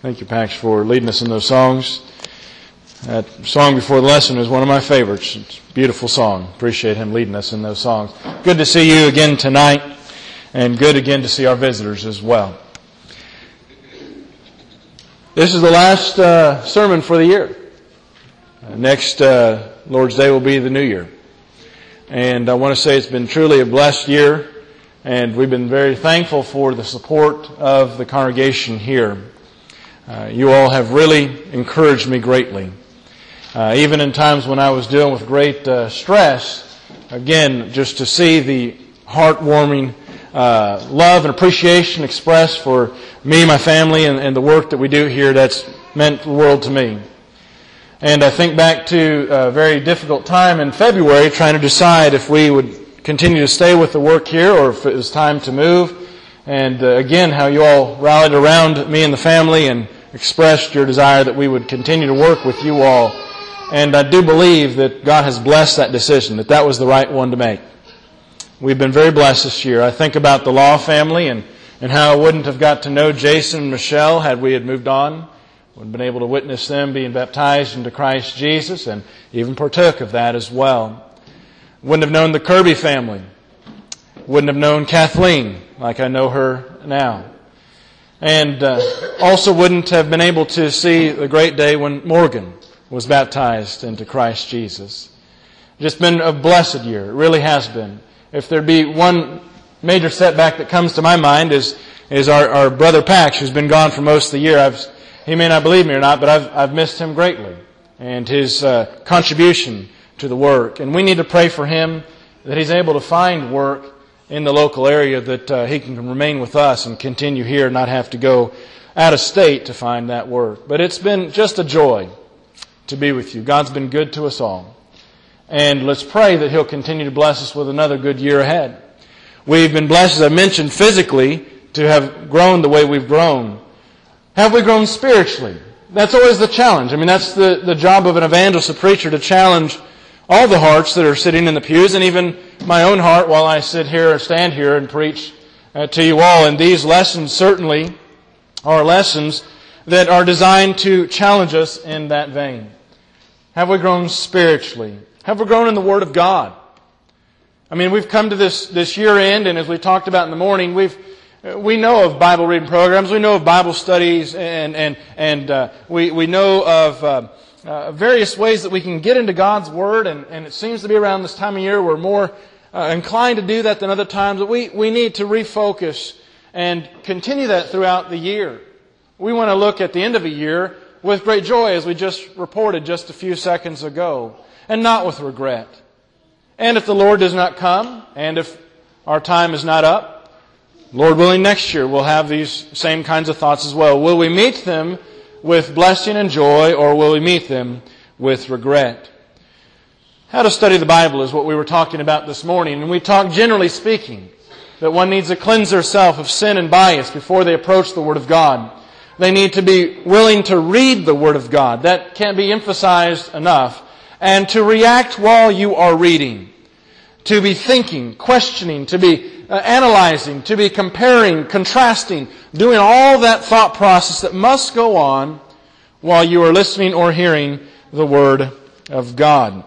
Thank you, Pax, for leading us in those songs. That song before the lesson is one of my favorites. It's a beautiful song. Appreciate him leading us in those songs. Good to see you again tonight, and good again to see our visitors as well. This is the last sermon for the year. Next Lord's Day will be the New Year. And I want to say it's been truly a blessed year, and we've been very thankful for the support of the congregation here. You all have really encouraged me greatly. Even in times when I was dealing with great stress, again, just to see the heartwarming love and appreciation expressed for me, my family, and the work that we do here, that's meant the world to me. And I think back to a very difficult time in February, trying to decide if we would continue to stay with the work here or if it was time to move. And again, how you all rallied around me and the family and expressed your desire that we would continue to work with you all. And I do believe that God has blessed that decision, that was the right one to make. We've been very blessed this year. I think about the Law family and how I wouldn't have got to know Jason and Michelle had we had moved on. Wouldn't have been able to witness them being baptized into Christ Jesus and even partook of that as well. Wouldn't have known the Kirby family. Wouldn't have known Kathleen like I know her now. And also wouldn't have been able to see the great day when Morgan was baptized into Christ Jesus. Just been a blessed year. It really has been. If there be one major setback that comes to my mind is our brother Pax, who's been gone for most of the year. He may not believe me or not, but I've missed him greatly and his contribution to the work. And we need to pray for him that he's able to find work in the local area, that he can remain with us and continue here and not have to go out of state to find that work. But it's been just a joy to be with you. God's been good to us all. And let's pray that He'll continue to bless us with another good year ahead. We've been blessed, as I mentioned, physically to have grown the way we've grown. Have we grown spiritually? That's always the challenge. I mean, that's the job of an evangelist, a preacher, to challenge all the hearts that are sitting in the pews, and even my own heart while I sit here or stand here and preach to you all. And these lessons certainly are lessons that are designed to challenge us in that vein. Have we grown spiritually? Have we grown in the Word of God? I mean, we've come to this year end, and as we talked about in the morning, we know of Bible reading programs, we know of Bible studies, and we know of various ways that we can get into God's Word, and it seems to be around this time of year we're more inclined to do that than other times. But we need to refocus and continue that throughout the year. We want to look at the end of a year with great joy, as we just reported just a few seconds ago, and not with regret. And if the Lord does not come, and if our time is not up, Lord willing, next year we'll have these same kinds of thoughts as well. Will we meet them with blessing and joy, or will we meet them with regret? How to study the Bible is what we were talking about this morning. And we talked, generally speaking, that one needs to cleanse theirself of sin and bias before they approach the Word of God. They need to be willing to read the Word of God. That can't be emphasized enough. And to react while you are reading. To be thinking, questioning, to be analyzing, to be comparing, contrasting, doing all that thought process that must go on while you are listening or hearing the Word of God.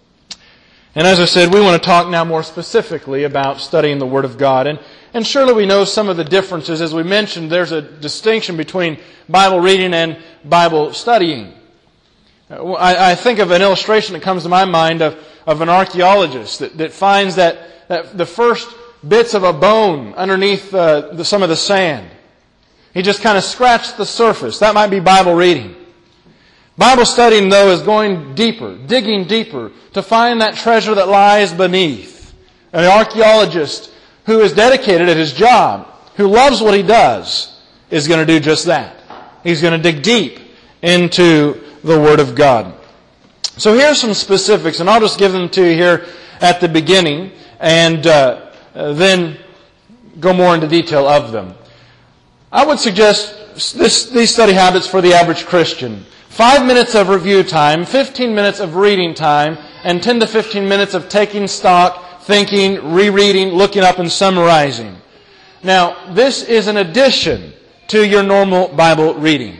And as I said, we want to talk now more specifically about studying the Word of God. And surely we know some of the differences. As we mentioned, there's a distinction between Bible reading and Bible studying. I think of an illustration that comes to my mind of an archaeologist that finds that the first bits of a bone underneath some of the sand. He just kind of scratched the surface. That might be Bible reading. Bible studying, though, is going deeper, digging deeper to find that treasure that lies beneath. An archaeologist who is dedicated at his job, who loves what he does, is going to do just that. He's going to dig deep into the Word of God. So here's some specifics, and I'll just give them to you here at the beginning, and then go more into detail of them. I would suggest these study habits for the average Christian. 5 minutes of review time, 15 minutes of reading time, and 10 to 15 minutes of taking stock, thinking, rereading, looking up, and summarizing. Now, this is an addition to your normal Bible reading.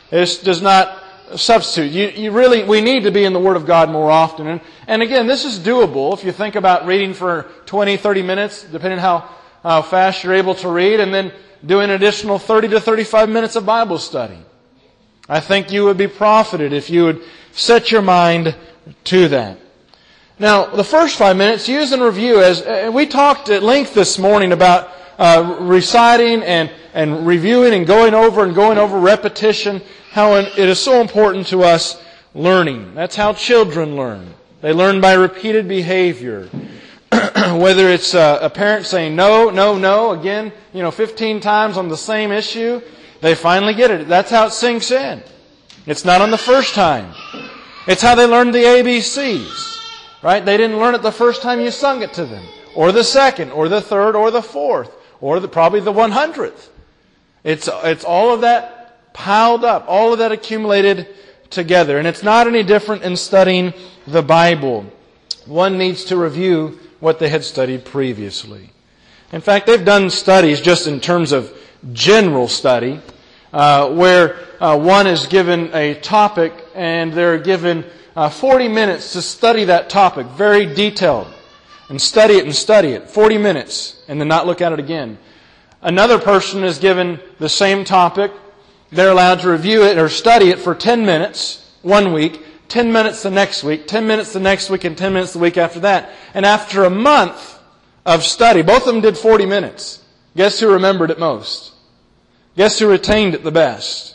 This does not substitute. We need to be in the Word of God more often. And again, this is doable if you think about reading for 20, 30 minutes, depending how fast you're able to read, and then doing an additional 30 to 35 minutes of Bible study. I think you would be profited if you would set your mind to that. Now, the first 5 minutes, use and review. As we talked at length this morning about reciting and reviewing and going over repetition, how it is so important to us learning. That's how children learn. They learn by repeated behavior. Whether it's a parent saying no, no, no, again, 15 times on the same issue, they finally get it. That's how it sinks in. It's not on the first time. It's how they learned the ABCs. Right? They didn't learn it the first time you sung it to them, or the second, or the third, or the fourth, or probably the 100th. It's all of that piled up, all of that accumulated together. And it's not any different in studying the Bible. One needs to review what they had studied previously. In fact, they've done studies just in terms of general study, where one is given a topic and they're given 40 minutes to study that topic, very detailed, and study it, 40 minutes, and then not look at it again. Another person is given the same topic. They're allowed to review it or study it for 10 minutes one week, 10 minutes the next week, 10 minutes the next week, and 10 minutes the week after that. And after a month of study, both of them did 40 minutes. Guess who remembered it most? Guess who retained it the best?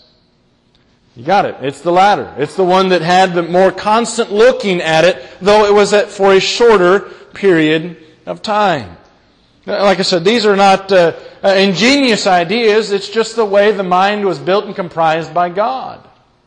You got it. It's the latter. It's the one that had the more constant looking at it, though it was for a shorter period of time. Like I said, these are not ingenious ideas. It's just the way the mind was built and comprised by God.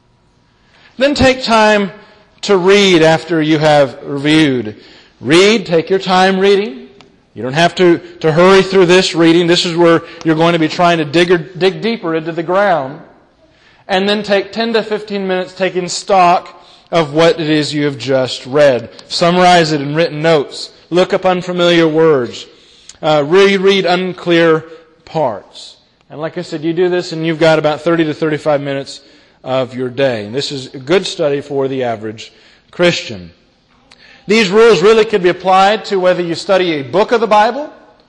Then take time to read after you have reviewed. Read, take your time reading. You don't have to hurry through this reading. This is where you're going to be trying to dig deeper into the ground. And then take 10 to 15 minutes taking stock of what it is you have just read. Summarize it in written notes. Look up unfamiliar words. Reread unclear parts. And like I said, you do this and you've got about 30 to 35 minutes of your day. And this is a good study for the average Christian. These rules really could be applied to whether you study a book of the Bible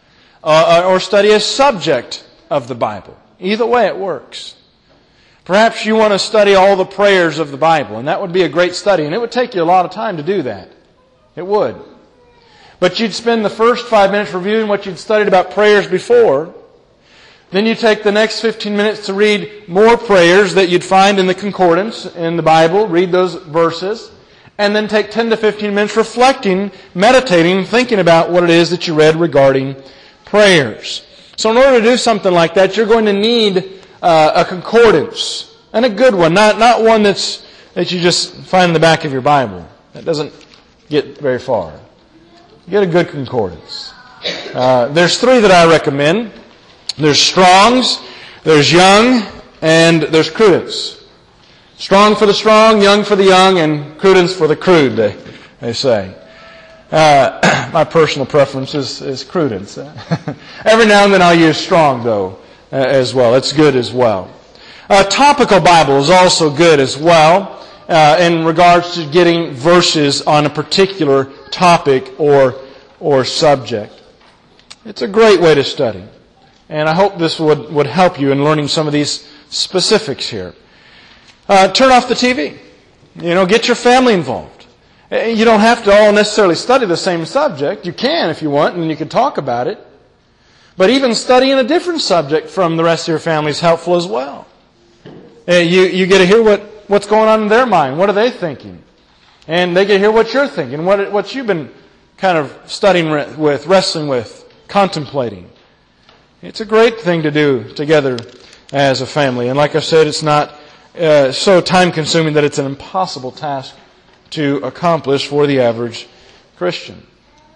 or study a subject of the Bible. Either way it works. Perhaps you want to study all the prayers of the Bible, and that would be a great study, and it would take you a lot of time to do that. It would. But you'd spend the first 5 minutes reviewing what you'd studied about prayers before. Then you take the next 15 minutes to read more prayers that you'd find in the concordance in the Bible, read those verses, and then take 10 to 15 minutes reflecting, meditating, thinking about what it is that you read regarding prayers. So in order to do something like that, you're going to need a concordance, and a good one, not one that you just find in the back of your Bible. That doesn't get very far. Get a good concordance. There's 3 that I recommend. There's Strong's, there's Young, and there's Cruden's. Strong for the strong, Young for the young, and Cruden's for the crude, they say. My personal preference is Cruden's. Every now and then I'll use Strong, though. As well. It's good as well. Topical Bible is also good as well in regards to getting verses on a particular topic or subject. It's a great way to study. And I hope this would help you in learning some of these specifics here. Turn off the TV. Get your family involved. You don't have to all necessarily study the same subject. You can if you want, and you can talk about it. But even studying a different subject from the rest of your family is helpful as well. You get to hear what's going on in their mind. What are they thinking? And they get to hear what you're thinking, what you've been kind of studying with, wrestling with, contemplating. It's a great thing to do together as a family. And like I said, it's not so time-consuming that it's an impossible task to accomplish for the average Christian.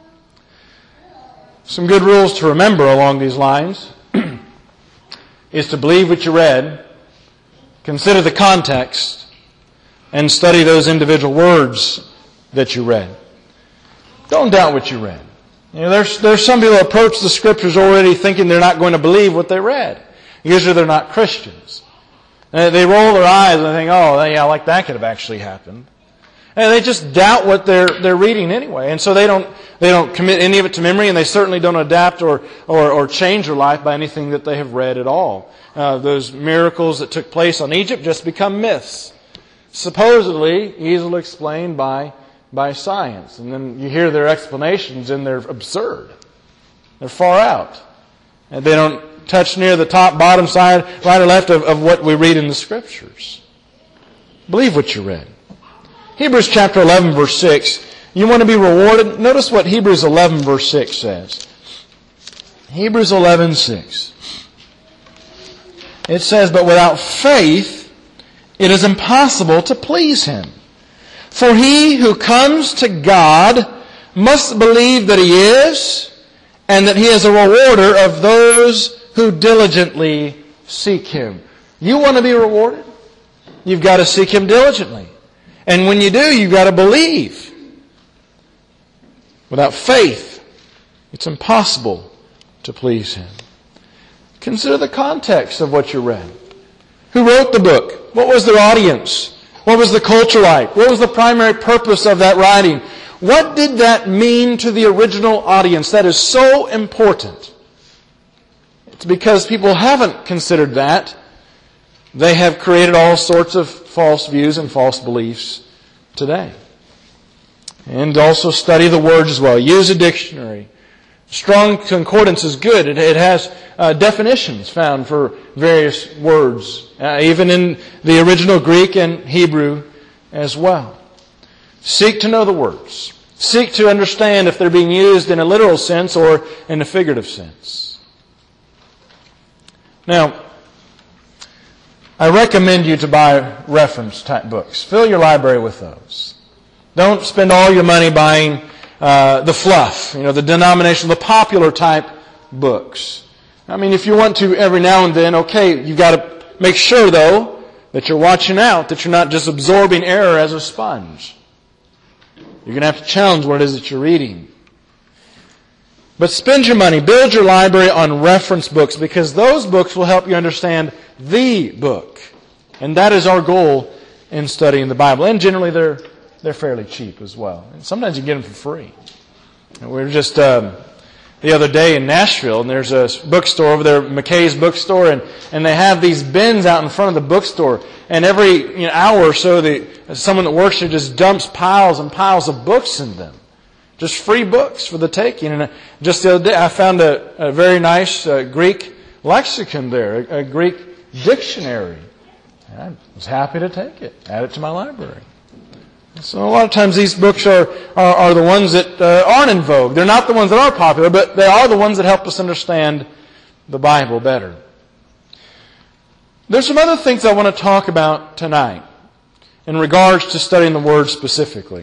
Some good rules to remember along these lines is to believe what you read, consider the context, and study those individual words that you read. Don't doubt what you read. There's some people who approach the Scriptures already thinking they're not going to believe what they read. Usually they're not Christians. They roll their eyes and they think, oh, yeah, like that could have actually happened. And they just doubt what they're reading anyway. And so they don't commit any of it to memory, and they certainly don't adapt or change their life by anything that they have read at all. Those miracles that took place on Egypt just become myths, supposedly easily explained by science. And then you hear their explanations and they're absurd. They're far out. And they don't touch near the top, bottom side, right or left of what we read in the Scriptures. Believe what you read. Hebrews chapter 11, verse 6. You want to be rewarded? Notice what Hebrews 11, verse 6 says. Hebrews 11, 6. It says, but without faith, it is impossible to please Him. For he who comes to God must believe that He is, and that He is a rewarder of those who diligently seek Him. You want to be rewarded? You've got to seek Him diligently. And when you do, you've got to believe. Without faith, it's impossible to please Him. Consider the context of what you read. Who wrote the book? What was their audience? What was the culture like? What was the primary purpose of that writing? What did that mean to the original audience? That is so important. It's because people haven't considered that. They have created all sorts of false views and false beliefs today. And also study the words as well. Use a dictionary. Strong concordance is good. It has definitions found for various words, even in the original Greek and Hebrew as well. Seek to know the words. Seek to understand if they're being used in a literal sense or in a figurative sense. Now, I recommend you to buy reference type books. Fill your library with those. Don't spend all your money buying the fluff, the denominational, the popular type books. I mean, if you want to every now and then, okay, you've got to make sure though that you're watching out, that you're not just absorbing error as a sponge. You're going to have to challenge what it is that you're reading. But spend your money, build your library on reference books, because those books will help you understand the book. And that is our goal in studying the Bible. And generally they're fairly cheap as well. And sometimes you get them for free. And we were just the other day in Nashville, and there's a bookstore over there, McKay's bookstore, and they have these bins out in front of the bookstore. And every hour or so, someone that works there just dumps piles and piles of books in them. Just free books for the taking. And just the other day, I found a very nice Greek lexicon there, a Greek dictionary. And I was happy to take it, add it to my library. So a lot of times these books are the ones that aren't in vogue. They're not the ones that are popular, but they are the ones that help us understand the Bible better. There's some other things I want to talk about tonight in regards to studying the Word specifically.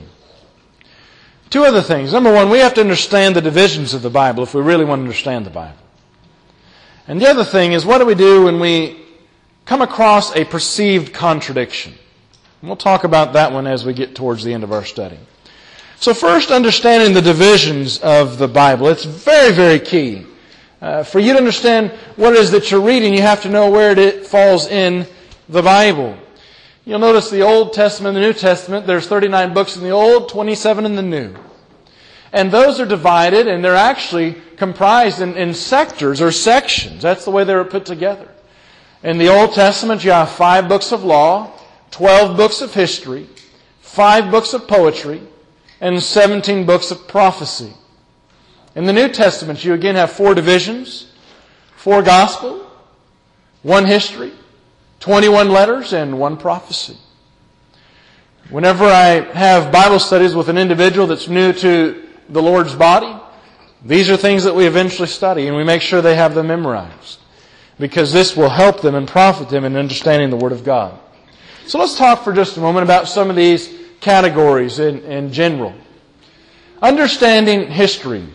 Two other things. Number one, we have to understand the divisions of the Bible if we really want to understand the Bible. And the other thing is, what do we do when we come across a perceived contradiction? And we'll talk about that one as we get towards the end of our study. So first, understanding the divisions of the Bible. It's very, very key. For you to understand what it is that you're reading, you have to know where it falls in the Bible. You'll notice the Old Testament and the New Testament, there's 39 books in the Old, 27 in the New. And those are divided, and they're actually comprised in sectors or sections. That's the way they were put together. In the Old Testament, you have 5 books of law, 12 books of history, 5 books of poetry, and 17 books of prophecy. In the New Testament, you again have 4 divisions, 4 gospel, 1 history, 21 letters, and 1 prophecy. Whenever I have Bible studies with an individual that's new to the Lord's body, these are things that we eventually study, and we make sure they have them memorized, because this will help them and profit them in understanding the Word of God. So let's talk for just a moment about some of these categories in general. Understanding history.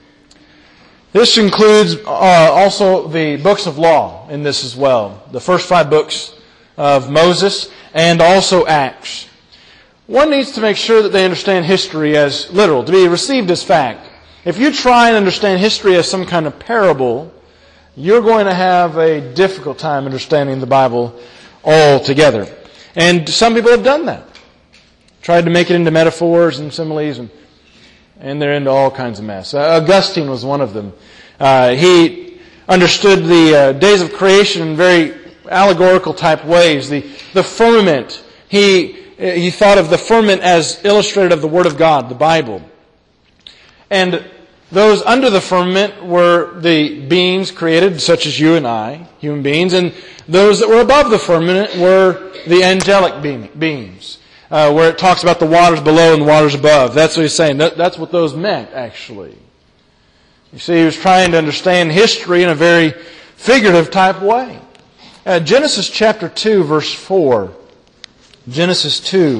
This includes also the books of law in this as well. The first 5 books of Moses and also Acts. One needs to make sure that they understand history as literal, to be received as fact. If you try and understand history as some kind of parable, you're going to have a difficult time understanding the Bible all together. And some people have done that. Tried to make it into metaphors and similes, and they're into all kinds of mess. Augustine was one of them. He understood the days of creation in very allegorical type ways. The firmament, he thought of the firmament as illustrated of the Word of God, the Bible. And those under the firmament were the beings created, such as you and I, human beings, and those that were above the firmament were the angelic beings, where it talks about the waters below and the waters above. That's what he's saying. That's what those meant, actually. You see, he was trying to understand history in a very figurative type way. Genesis chapter 2, verse 4. Genesis 2,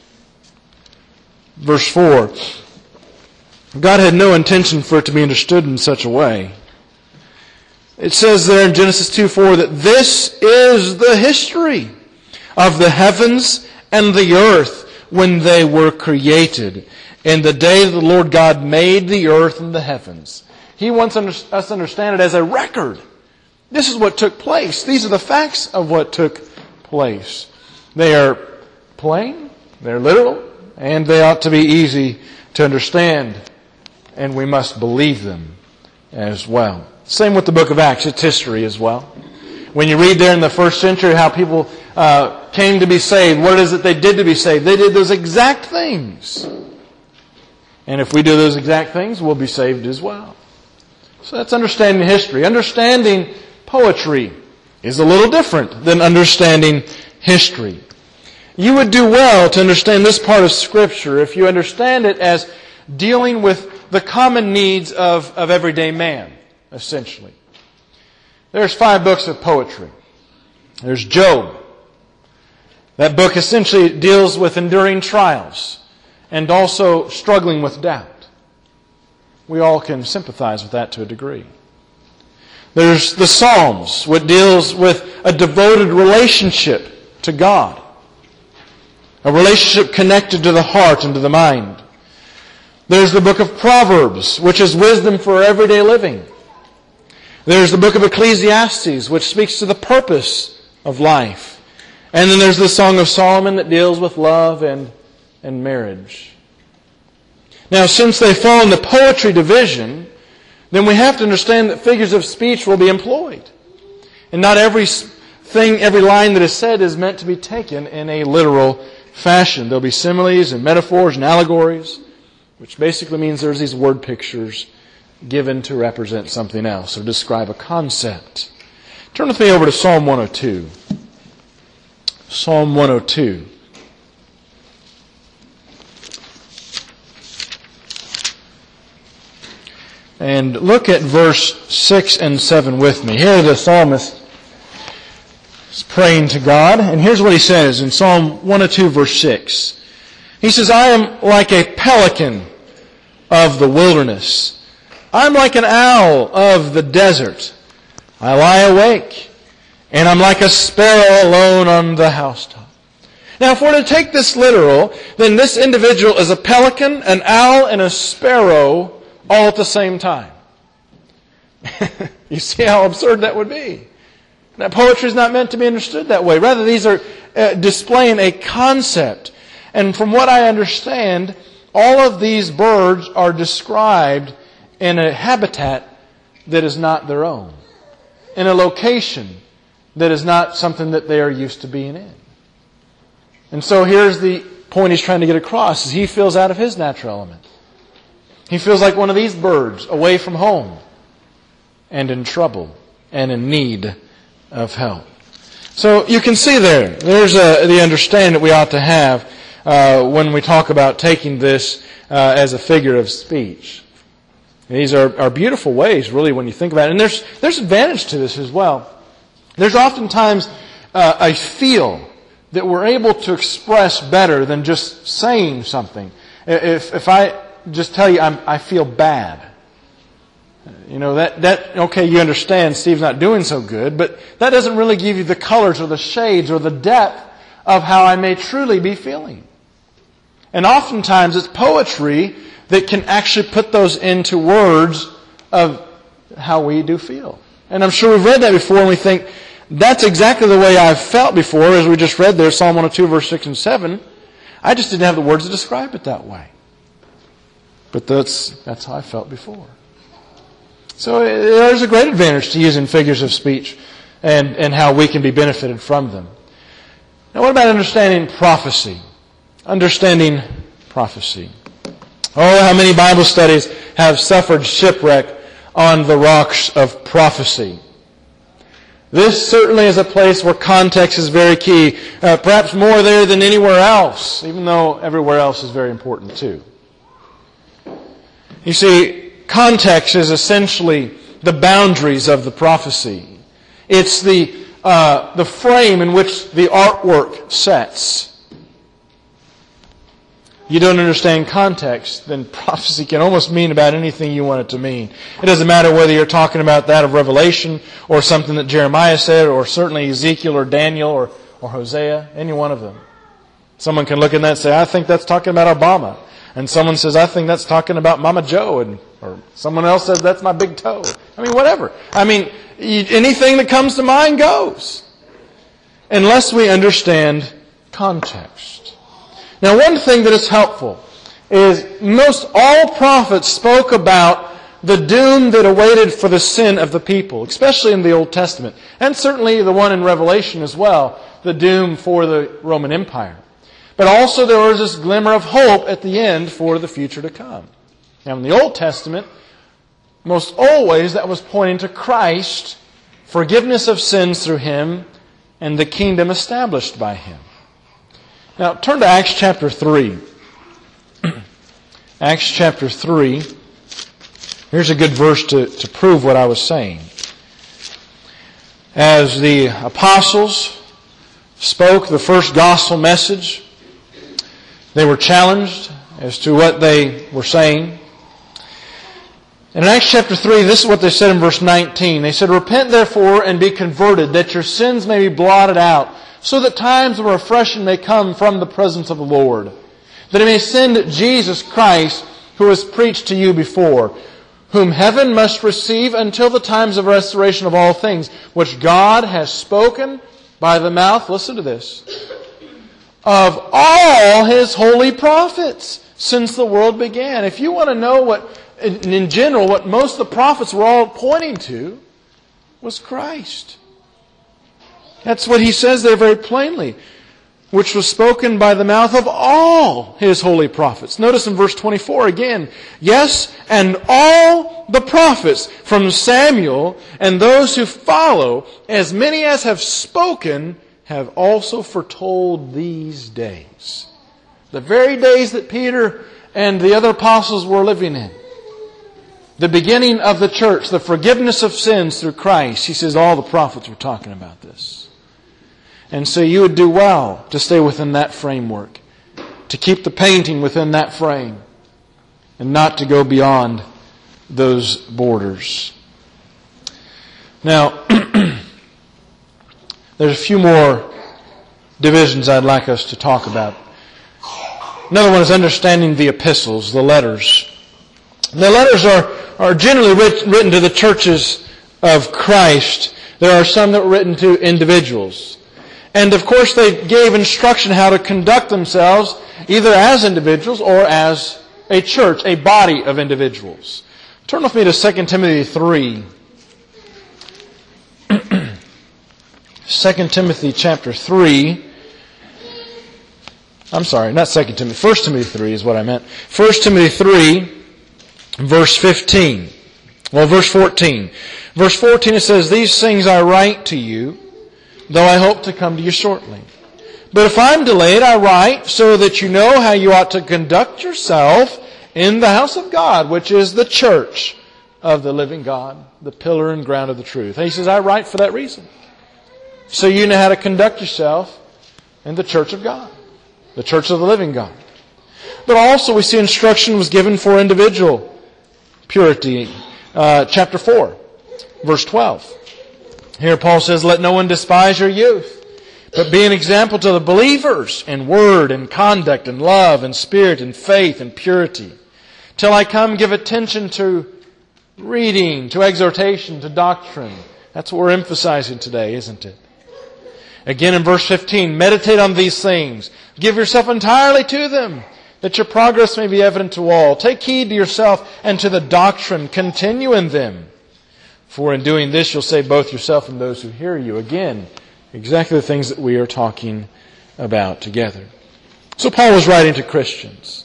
verse 4. God had no intention for it to be understood in such a way. It says there in Genesis 2:4 that this is the history of the heavens and the earth when they were created, in the day that the Lord God made the earth and the heavens. He wants us to understand it as a record. This is what took place. These are the facts of what took place. They are plain, they're literal, and they ought to be easy to understand. And we must believe them as well. Same with the book of Acts. It's history as well. When you read there in the first century how people came to be saved, what is it they did to be saved? They did those exact things. And if we do those exact things, we'll be saved as well. So that's understanding history. Understanding poetry is a little different than understanding history. You would do well to understand this part of Scripture if you understand it as dealing with the common needs of everyday man, essentially. There's 5 books of poetry. There's Job. That book essentially deals with enduring trials and also struggling with doubt. We all can sympathize with that to a degree. There's the Psalms, which deals with a devoted relationship to God. A relationship connected to the heart and to the mind. There's the book of Proverbs, which is wisdom for everyday living. There's the book of Ecclesiastes, which speaks to the purpose of life. And then there's the Song of Solomon that deals with love and marriage. Now, since they fall in the poetry division, then we have to understand that figures of speech will be employed. And not every line that is said is meant to be taken in a literal fashion. There'll be similes and metaphors and allegories, which basically means there's these word pictures given to represent something else or describe a concept. Turn with me over to Psalm 102. Psalm 102. And look at verse 6 and 7 with me. Here the psalmist is praying to God, and here's what he says in Psalm 102 verse 6. He says, I am like a pelican of the wilderness. I'm like an owl of the desert. I lie awake, and I'm like a sparrow alone on the housetop. Now, if we're to take this literal, then this individual is a pelican, an owl, and a sparrow all at the same time. You see how absurd that would be. Now, poetry is not meant to be understood that way. Rather, these are displaying a concept. And from what I understand, all of these birds are described in a habitat that is not their own, in a location that is not something that they are used to being in. And so here's the point he's trying to get across, is he feels out of his natural element. He feels like one of these birds, away from home, and in trouble, and in need of help. So you can see there's the understanding that we ought to have when we talk about taking this as a figure of speech. And these are beautiful ways, really, when you think about it. And there's advantage to this as well. There's oftentimes a feel that we're able to express better than just saying something. If I just tell you I feel bad, you know, that okay, you understand Steve's not doing so good, but that doesn't really give you the colors or the shades or the depth of how I may truly be feeling. And oftentimes it's poetry that can actually put those into words of how we do feel. And I'm sure we've read that before and we think, that's exactly the way I've felt before, as we just read there, Psalm 102, verse 6 and 7. I just didn't have the words to describe it that way. But that's how I felt before. So there's a great advantage to using figures of speech and how we can be benefited from them. Now, what about understanding prophecy? Understanding prophecy. Oh, how many Bible studies have suffered shipwreck on the rocks of prophecy. This certainly is a place where context is very key, perhaps more there than anywhere else, even though everywhere else is very important too. You see, context is essentially the boundaries of the prophecy. It's the frame in which the artwork sets. You don't understand context, then prophecy can almost mean about anything you want it to mean. It doesn't matter whether you're talking about that of Revelation or something that Jeremiah said, or certainly Ezekiel or Daniel or Hosea, any one of them. Someone can look at that and say, I think that's talking about Obama. And someone says, I think that's talking about Mama Joe. Or someone else says, that's my big toe. I mean, whatever. I mean, anything that comes to mind goes. Unless we understand context. Now, one thing that is helpful is most all prophets spoke about the doom that awaited for the sin of the people, especially in the Old Testament, and certainly the one in Revelation as well, the doom for the Roman Empire. But also there was this glimmer of hope at the end for the future to come. Now, in the Old Testament, most always that was pointing to Christ, forgiveness of sins through Him, and the kingdom established by Him. Now, turn to Acts chapter 3. Acts chapter 3. Here's a good verse to prove what I was saying. As the apostles spoke the first gospel message, they were challenged as to what they were saying. And in Acts chapter 3, this is what they said in verse 19. They said, Repent therefore and be converted, that your sins may be blotted out, so that times of refreshing may come from the presence of the Lord, that He may send Jesus Christ, who was preached to you before, whom heaven must receive until the times of restoration of all things, which God has spoken by the mouth, listen to this, of all His holy prophets since the world began. If you want to know what, in general, what most of the prophets were all pointing to, was Christ. That's what he says there very plainly, which was spoken by the mouth of all His holy prophets. Notice in verse 24 again, yes, and all the prophets from Samuel and those who follow, as many as have spoken, have also foretold these days. The very days that Peter and the other apostles were living in. The beginning of the church, the forgiveness of sins through Christ. He says all the prophets were talking about this. And so you would do well to stay within that framework, to keep the painting within that frame, and not to go beyond those borders. Now, there's a few more divisions I'd like us to talk about. Another one is understanding the epistles, the letters. The letters are generally written to the churches of Christ. There are some that were written to individuals. And of course they gave instruction how to conduct themselves either as individuals or as a church, a body of individuals. Turn with me to 2 Timothy 3. 2 Timothy chapter 3. I'm sorry, not 2 Timothy. 1 Timothy 3 is what I meant. 1 Timothy 3, verse 15. Well, verse 14. Verse 14 it says, These things I write to you, though I hope to come to you shortly. But if I'm delayed, I write so that you know how you ought to conduct yourself in the house of God, which is the church of the living God, the pillar and ground of the truth. And he says, I write for that reason. So you know how to conduct yourself in the church of God, the church of the living God. But also we see instruction was given for individual purity. Chapter 4, verse 12. Here Paul says, Let no one despise your youth, but be an example to the believers in word and conduct and love and spirit and faith and purity. Till I come, give attention to reading, to exhortation, to doctrine. That's what we're emphasizing today, isn't it? Again in verse 15, meditate on these things. Give yourself entirely to them, that your progress may be evident to all. Take heed to yourself and to the doctrine. Continue in them. For in doing this, you'll save both yourself and those who hear you. Again, exactly the things that we are talking about together. So Paul was writing to Christians,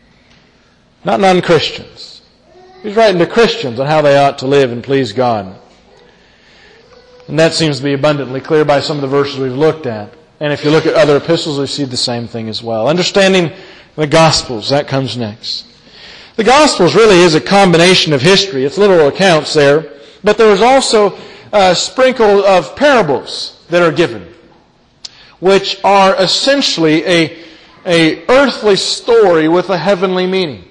not non-Christians. He's writing to Christians on how they ought to live and please God. And that seems to be abundantly clear by some of the verses we've looked at. And if you look at other epistles, we see the same thing as well. Understanding the Gospels, that comes next. The Gospels really is a combination of history. It's literal accounts there. But there is also a sprinkle of parables that are given, which are essentially a earthly story with a heavenly meaning.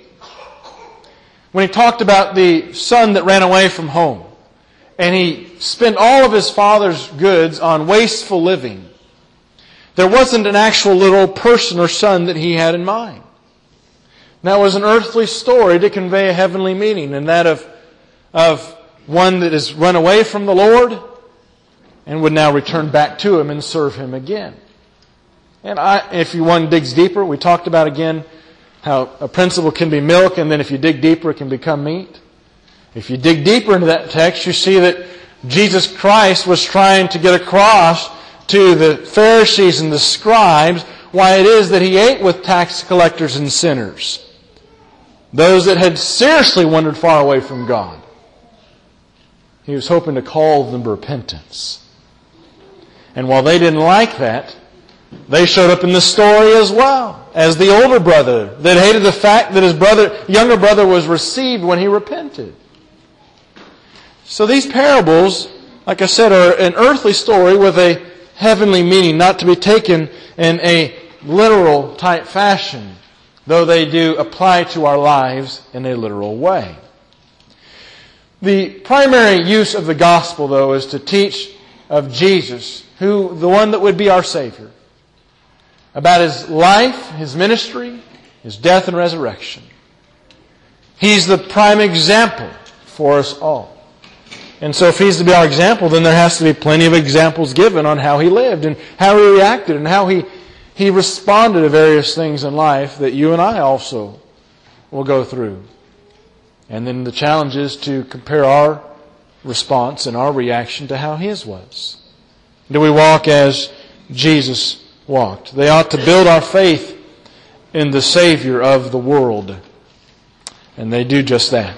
When he talked about the son that ran away from home, and he spent all of his father's goods on wasteful living, there wasn't an actual little person or son that he had in mind. That was an earthly story to convey a heavenly meaning, and that of one that has run away from the Lord and would now return back to Him and serve Him again. And if one digs deeper, we talked about again how a principle can be milk, and then if you dig deeper, it can become meat. If you dig deeper into that text, you see that Jesus Christ was trying to get across to the Pharisees and the scribes why it is that He ate with tax collectors and sinners, those that had seriously wandered far away from God. He was hoping to call them to repentance. And while they didn't like that, they showed up in the story as well as the older brother that hated the fact that his younger brother was received when he repented. So these parables, like I said, are an earthly story with a heavenly meaning, not to be taken in a literal type fashion, though they do apply to our lives in a literal way. The primary use of the gospel, though, is to teach of Jesus, the one that would be our Savior, about His life, His ministry, His death and resurrection. He's the prime example for us all. And so if He's to be our example, then there has to be plenty of examples given on how He lived and how He reacted and how He responded to various things in life that you and I also will go through. And then the challenge is to compare our response and our reaction to how His was. Do we walk as Jesus walked? They ought to build our faith in the Savior of the world. And they do just that.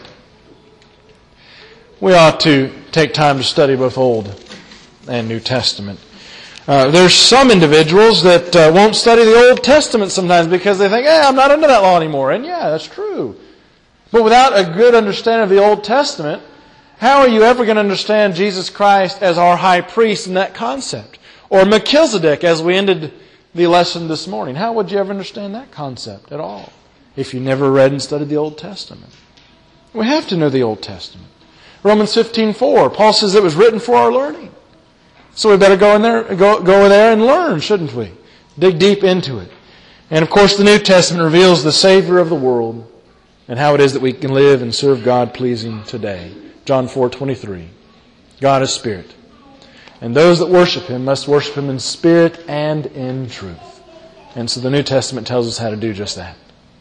We ought to take time to study both Old and New Testament. There's some individuals that won't study the Old Testament sometimes because they think, I'm not under that law anymore. And yeah, that's true. But without a good understanding of the Old Testament, how are you ever going to understand Jesus Christ as our high priest in that concept? Or Melchizedek, as we ended the lesson this morning. How would you ever understand that concept at all if you never read and studied the Old Testament? We have to know the Old Testament. Romans 15:4, Paul says it was written for our learning. So we better go there and learn, shouldn't we? Dig deep into it. And of course the New Testament reveals the Savior of the world and how it is that we can live and serve God pleasing today. John 4:23. God is Spirit, and those that worship Him must worship Him in spirit and in truth. And so the New Testament tells us how to do just that.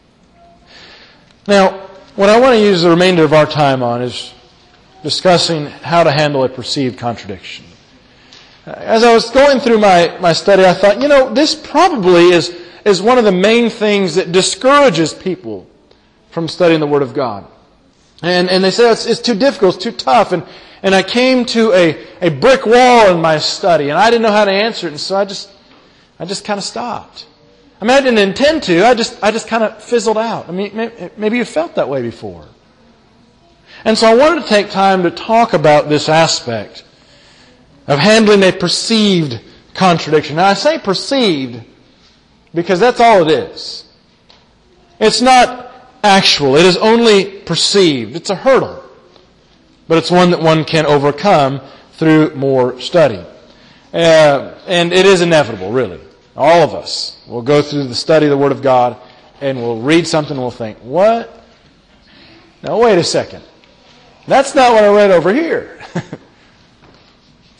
Now, what I want to use the remainder of our time on is discussing how to handle a perceived contradiction. As I was going through my study, I thought, this probably is one of the main things that discourages people from studying the Word of God. And they say it's too difficult, it's too tough. And I came to a brick wall in my study, and I didn't know how to answer it, and so I just kind of stopped. I mean, I didn't intend to. I just kind of fizzled out. I mean, maybe you felt that way before. And so I wanted to take time to talk about this aspect of handling a perceived contradiction. Now, I say perceived because that's all it is. It's not actual. It is only perceived. It's a hurdle. But it's one that one can overcome through more study. And it is inevitable, really. All of us will go through the study of the Word of God and we'll read something and we'll think, what? Now, wait a second. That's not what I read over here.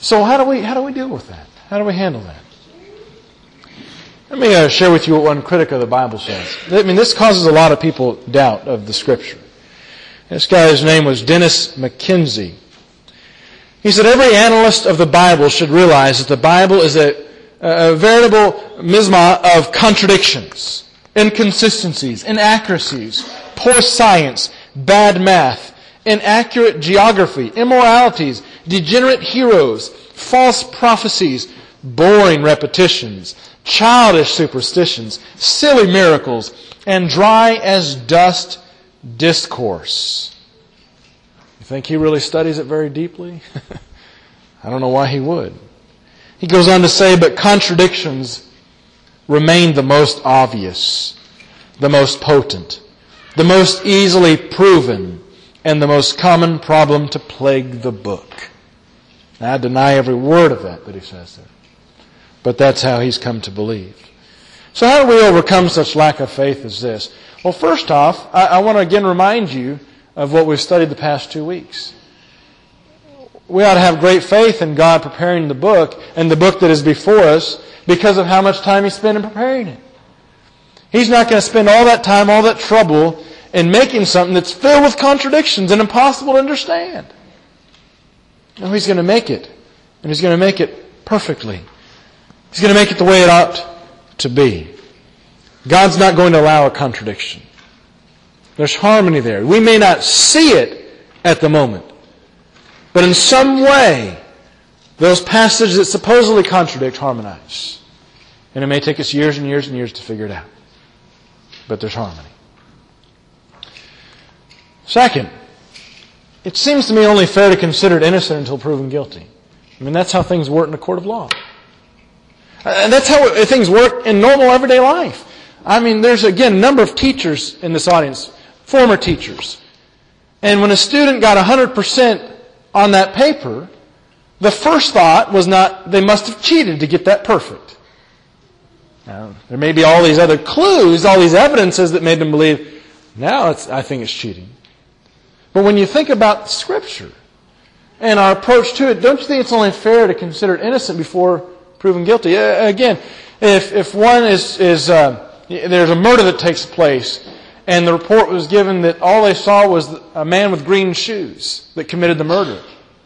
So how do we deal with that? How do we handle that? Let me share with you what one critic of the Bible says. I mean, this causes a lot of people doubt of the Scripture. This guy's name was Dennis McKenzie. He said, every analyst of the Bible should realize that the Bible is a veritable miasma of contradictions, inconsistencies, inaccuracies, poor science, bad math, inaccurate geography, immoralities, degenerate heroes, false prophecies, boring repetitions, childish superstitions, silly miracles, and dry as dust discourse. You think he really studies it very deeply? I don't know why he would. He goes on to say, but contradictions remain the most obvious, the most potent, the most easily proven, and the most common problem to plague the book. Now, I deny every word of that he says there. But that's how he's come to believe. So how do we overcome such lack of faith as this? Well, first off, I want to again remind you of what we've studied the past 2 weeks. We ought to have great faith in God preparing the book and the book that is before us because of how much time He spent in preparing it. He's not going to spend all that time, all that trouble in making something that's filled with contradictions and impossible to understand. No, He's going to make it. And He's going to make it perfectly. He's going to make it the way it ought to be. God's not going to allow a contradiction. There's harmony there. We may not see it at the moment, but in some way, those passages that supposedly contradict harmonize. And it may take us years and years and years to figure it out. But there's harmony. Second, it seems to me only fair to consider it innocent until proven guilty. I mean, that's how things work in a court of law. And that's how things work in normal everyday life. I mean, there's, again, a number of teachers in this audience, former teachers. And when a student got 100% on that paper, the first thought was not, they must have cheated to get that perfect. Now, there may be all these other clues, all these evidences that made them believe, now I think it's cheating. But when you think about Scripture and our approach to it, don't you think it's only fair to consider it innocent before proven guilty? Again, if one there's a murder that takes place, and the report was given that all they saw was a man with green shoes that committed the murder.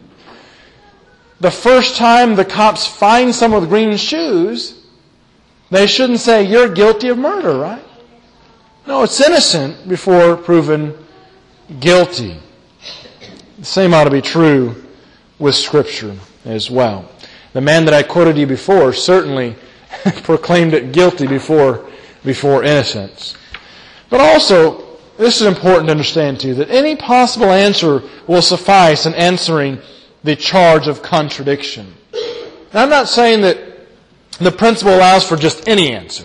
The first time the cops find someone with green shoes, they shouldn't say, you're guilty of murder, right? No, it's innocent before proven guilty. The same ought to be true with Scripture as well. The man that I quoted you before certainly proclaimed it guilty before innocence. But also, this is important to understand too, that any possible answer will suffice in answering the charge of contradiction. Now, I'm not saying that the principle allows for just any answer,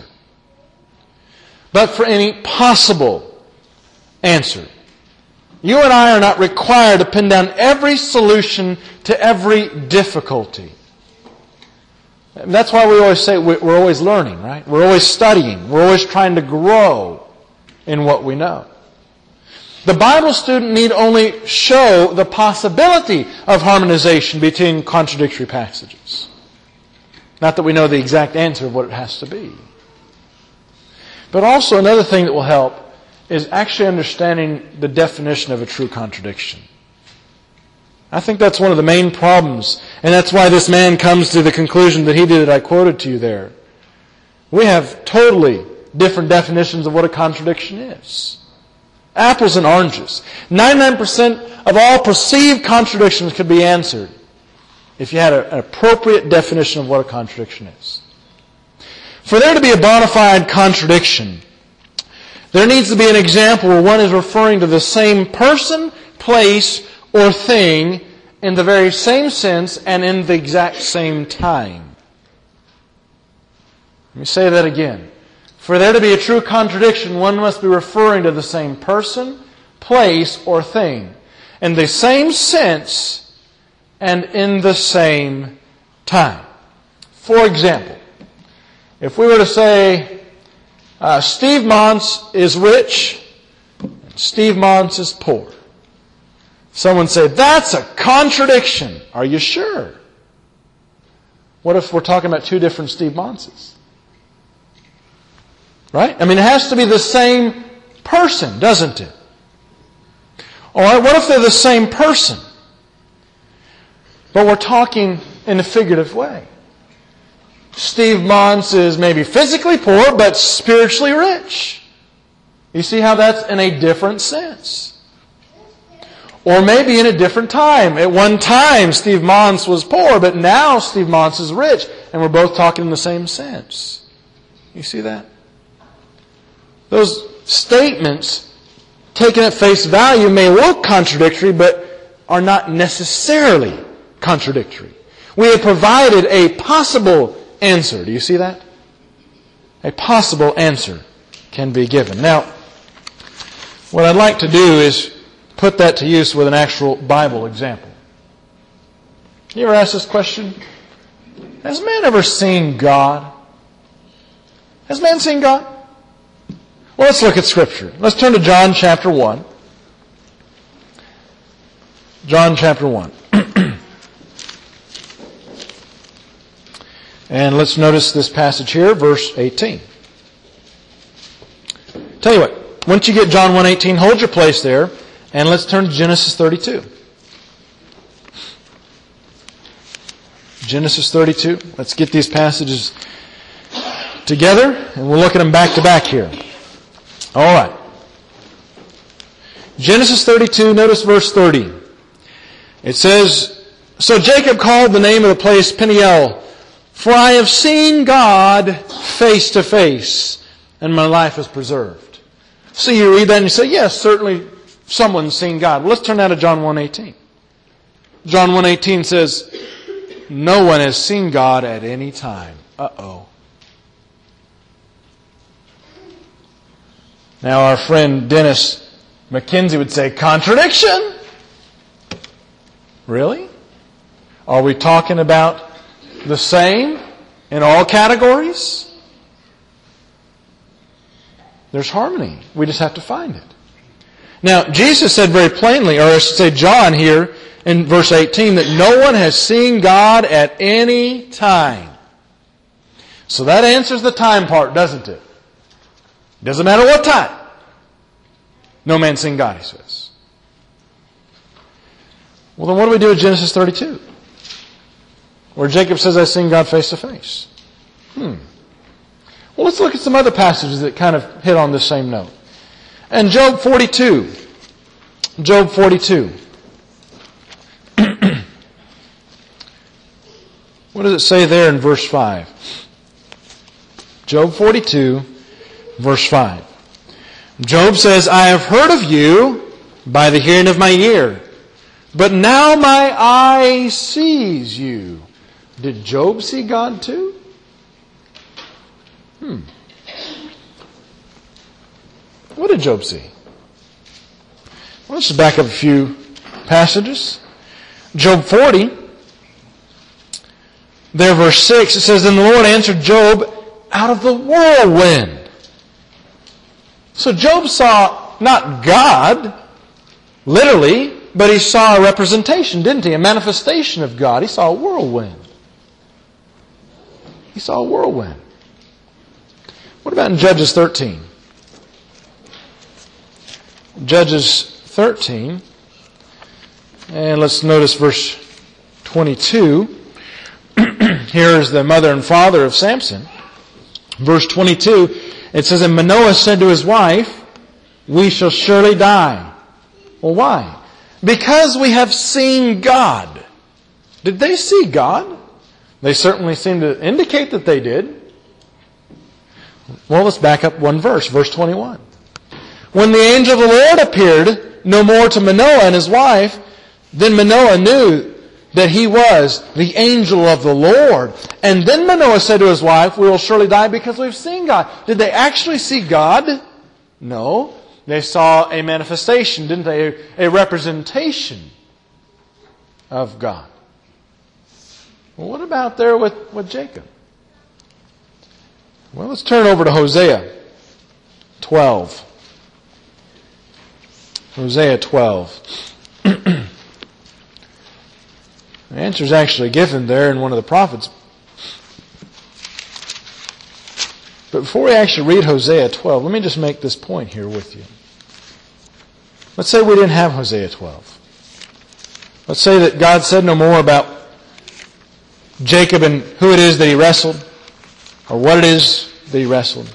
but for any possible answer. You and I are not required to pin down every solution to every difficulty. And that's why we always say we're always learning, right? We're always studying. We're always trying to grow in what we know. The Bible student need only show the possibility of harmonization between contradictory passages. Not that we know the exact answer of what it has to be. But also another thing that will help is actually understanding the definition of a true contradiction. I think that's one of the main problems, and that's why this man comes to the conclusion that he did that I quoted to you there. We have totally different definitions of what a contradiction is. Apples and oranges. 99% of all perceived contradictions could be answered if you had an appropriate definition of what a contradiction is. For there to be a bona fide contradiction, there needs to be an example where one is referring to the same person, place, or thing in the very same sense and in the exact same time. Let me say that again. For there to be a true contradiction, one must be referring to the same person, place, or thing in the same sense and in the same time. For example, if we were to say, Steve Montz is rich, and Steve Montz is poor. Someone say, that's a contradiction. Are you sure? What if we're talking about two different Steve Monses? Right? I mean, it has to be the same person, doesn't it? All right, what if they're the same person? But we're talking in a figurative way. Steve Mons is maybe physically poor, but spiritually rich. You see how that's in a different sense. Or maybe in a different time. At one time, Steve Mons was poor, but now Steve Mons is rich. And we're both talking in the same sense. You see that? Those statements, taken at face value, may look contradictory, but are not necessarily contradictory. We have provided a possible answer. Do you see that? A possible answer can be given. Now, what I'd like to do is put that to use with an actual Bible example. You ever ask this question? Has man ever seen God? Has man seen God? Well, let's look at Scripture. Let's turn to John chapter 1. John chapter 1. And let's notice this passage here, verse 18. Tell you what, once you get John 1:18, hold your place there, and let's turn to Genesis 32. Genesis 32. Let's get these passages together, and we'll look at them back to back here. All right. Genesis 32, notice verse 30. It says, "So Jacob called the name of the place Peniel, for I have seen God face to face, and my life is preserved." So you read that and you say, yes, certainly someone's seen God. Well, let's turn now to John 1:18. John 1:18 says, "No one has seen God at any time." Uh-oh. Now our friend Dennis McKenzie would say, contradiction? Really? Are we talking about the same in all categories? There's harmony. We just have to find it. Now, Jesus said very plainly, or I should say John here in verse 18, that no one has seen God at any time. So that answers the time part, doesn't it? Doesn't matter what time. No man's seen God, he says. Well, then what do we do with Genesis 32? Where Jacob says, "I've seen God face to face." Well, let's look at some other passages that kind of hit on this same note. And Job 42. Job 42. What does it say there in verse 5? Job 42, verse 5. Job says, "I have heard of you by the hearing of my ear, but now my eye sees you." Did Job see God too? What did Job see? Well, let's just back up a few passages. Job 40, there verse 6, it says, "Then the Lord answered Job out of the whirlwind." So Job saw not God, literally, but he saw a representation, didn't he? A manifestation of God. He saw a whirlwind. He saw a whirlwind. What about in Judges 13? Judges 13. And let's notice verse 22. Here is the mother and father of Samson. Verse 22, it says, "And Manoah said to his wife, 'We shall surely die.'" Well, why? "Because we have seen God." Did they see God? They certainly seem to indicate that they did. Well, let's back up one verse, verse 21. "When the angel of the Lord appeared no more to Manoah and his wife, then Manoah knew that he was the angel of the Lord. And then Manoah said to his wife, 'We will surely die because we've seen God.'" Did they actually see God? No. They saw a manifestation, didn't they? A representation of God. Well, what about there with Jacob? Well, let's turn over to Hosea 12. Hosea 12. The answer is actually given there in one of the prophets. But before we actually read Hosea 12, let me just make this point here with you. Let's say we didn't have Hosea 12. Let's say that God said no more about Jacob and who it is that he wrestled, or what it is that he wrestled.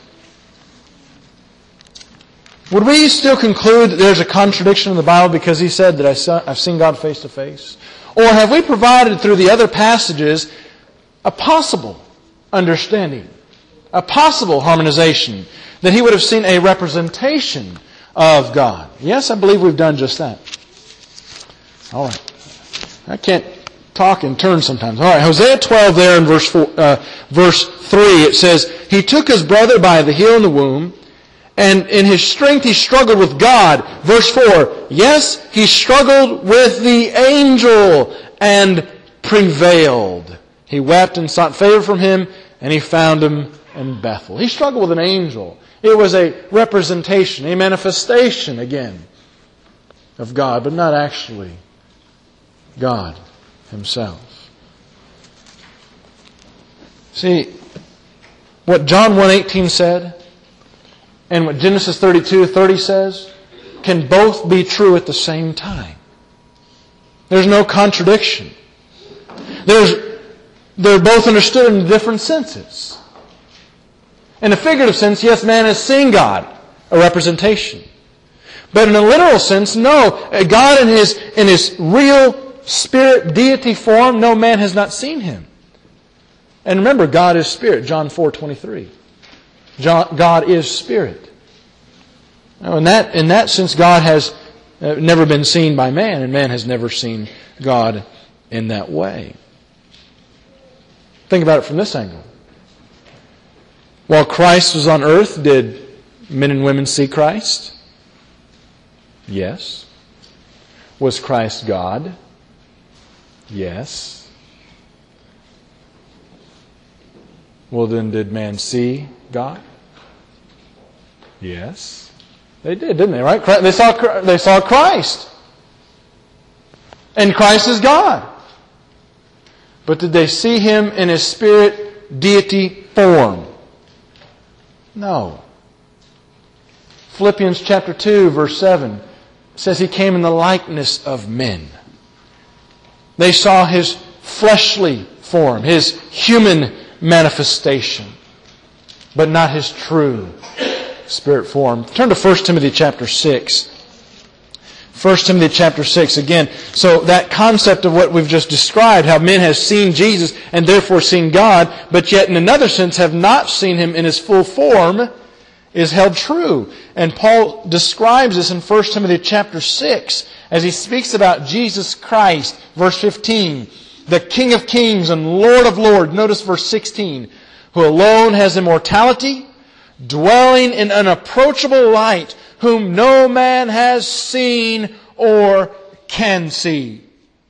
Would we still conclude that there's a contradiction in the Bible because he said that I've seen God face to face? Or have we provided through the other passages a possible understanding, a possible harmonization, that he would have seen a representation of God? Yes, I believe we've done just that. All right. I can't talk in turns sometimes. All right, Hosea 12 there in verse 3, it says, He took his brother by the heel and the womb, and in his strength he struggled with God. Verse 4, yes, he struggled with the angel and prevailed. He wept and sought favor from him, and he found him in Bethel. He struggled with an angel. It was a representation, a manifestation again of God, but not actually God Himself. See, what John 1:18 said and what Genesis 32:30 says can both be true at the same time. There's no contradiction. They're both understood in different senses. In a figurative sense, yes, man has seen God, a representation. But in a literal sense, no. God in His real Spirit, deity form, no man has not seen Him. And remember, God is Spirit, John 4:23. God is Spirit. Now, in that sense, God has never been seen by man, and man has never seen God in that way. Think about it from this angle. While Christ was on earth, did men and women see Christ? Yes. Was Christ God? Yes. Well, then did man see God? Yes. They did, didn't they? Right? They saw Christ. And Christ is God. But did they see Him in His Spirit, deity form? No. Philippians chapter 2, verse 7 says He came in the likeness of men. They saw His fleshly form, His human manifestation, but not His true Spirit form. Turn to 1 Timothy chapter 6. 1 Timothy chapter 6 again. So that concept of what we've just described, how men have seen Jesus and therefore seen God, but yet in another sense have not seen Him in His full form, is held true. And Paul describes this in 1 Timothy chapter 6 as he speaks about Jesus Christ. Verse 15, the King of Kings and Lord of Lords. Notice verse 16, who alone has immortality, dwelling in unapproachable light, whom no man has seen or can see.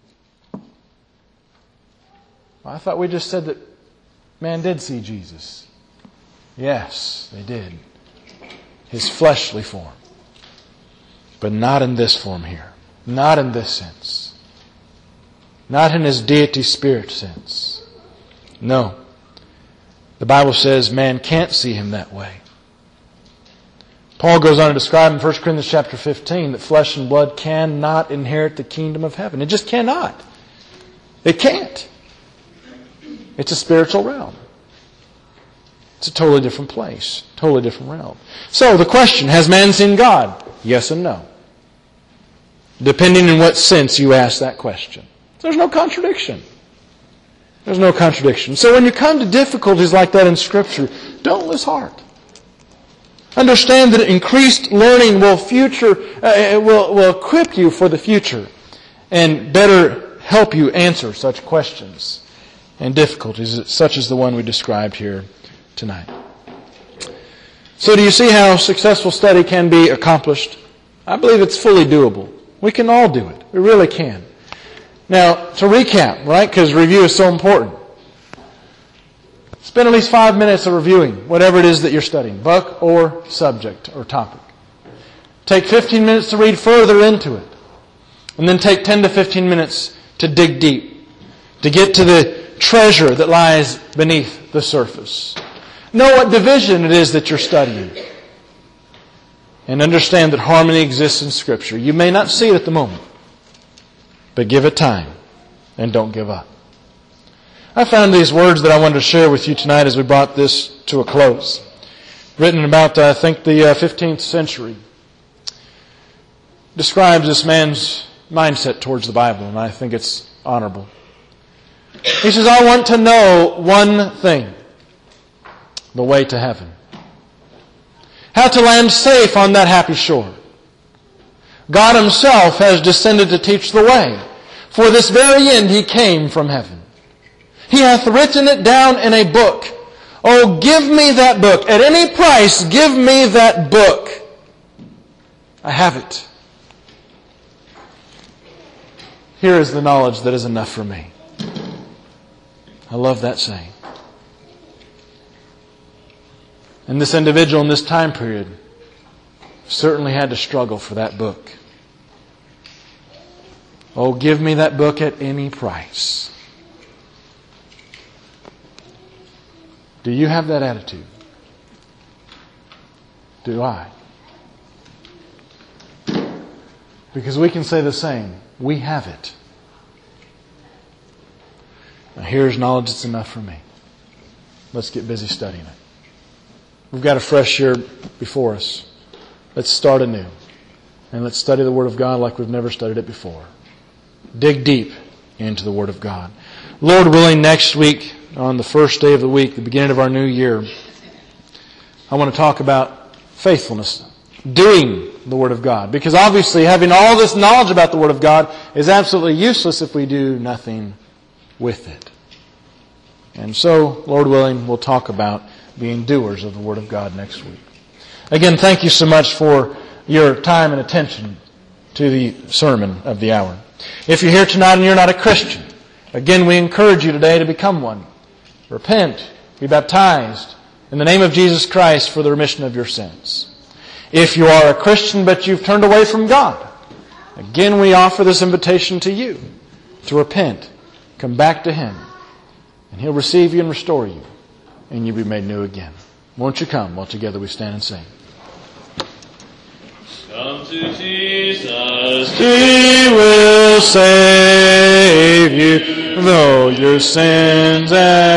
Well, I thought we just said that man did see Jesus. Yes, they did. His fleshly form. But not in this form here. Not in this sense. Not in His deity spirit sense. No. The Bible says man can't see Him that way. Paul goes on to describe in 1 Corinthians chapter 15 that flesh and blood cannot inherit the kingdom of heaven. It just cannot. It can't. It's a spiritual realm. It's a totally different place. Totally different realm. So the question, has man seen God? Yes and no. Depending in what sense you ask that question. There's no contradiction. There's no contradiction. So when you come to difficulties like that in Scripture, don't lose heart. Understand that increased learning will equip you for the future and better help you answer such questions and difficulties such as the one we described here tonight. So do you see how successful study can be accomplished? I believe it's fully doable. We can all do it. We really can. Now, to recap, right, because review is so important. Spend at least 5 minutes of reviewing whatever it is that you're studying, book or subject or topic. Take 15 minutes to read further into it. And then take 10 to 15 minutes to dig deep, to get to the treasure that lies beneath the surface. Know what division it is that you're studying. And understand that harmony exists in Scripture. You may not see it at the moment, but give it time and don't give up. I found these words that I wanted to share with you tonight as we brought this to a close. Written about, I think, the 15th century. Describes this man's mindset towards the Bible, and I think it's honorable. He says, I want to know one thing. The way to heaven. How to land safe on that happy shore. God Himself has descended to teach the way. For this very end He came from heaven. He hath written it down in a book. Oh, give me that book. At any price, give me that book. I have it. Here is the knowledge that is enough for me. I love that saying. And this individual in this time period certainly had to struggle for that book. Oh, give me that book at any price. Do you have that attitude? Do I? Because we can say the same. We have it. Now here's knowledge that's enough for me. Let's get busy studying it. We've got a fresh year before us. Let's start anew. And let's study the Word of God like we've never studied it before. Dig deep into the Word of God. Lord willing, next week, on the first day of the week, the beginning of our new year, I want to talk about faithfulness. Doing the Word of God. Because obviously having all this knowledge about the Word of God is absolutely useless if we do nothing with it. And so, Lord willing, we'll talk about being doers of the Word of God next week. Again, thank you so much for your time and attention to the sermon of the hour. If you're here tonight and you're not a Christian, again, we encourage you today to become one. Repent, be baptized in the name of Jesus Christ for the remission of your sins. If you are a Christian but you've turned away from God, again, we offer this invitation to you to repent, come back to Him, and He'll receive you and restore you. And you'll be made new again. Won't you come while together we stand and sing? Come to Jesus. He will save you, though your sins and